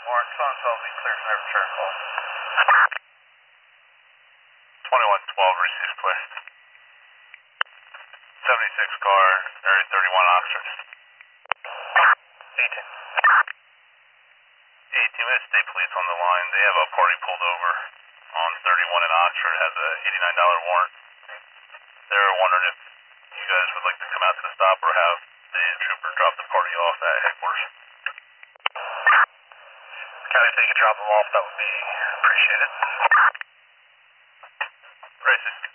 Orange Sun tells me clear for return call. 2112 receives clear. 76 car, Area 31 Oxford. 18. 18 minutes, state police on the line. They have a party pulled over on 31 in Oxford, has a $89 warrant. They're wondering if you guys would like to come out to the stop or have the trooper drop the party off at headquarters. County, if they could drop them off, that would be appreciated. Racist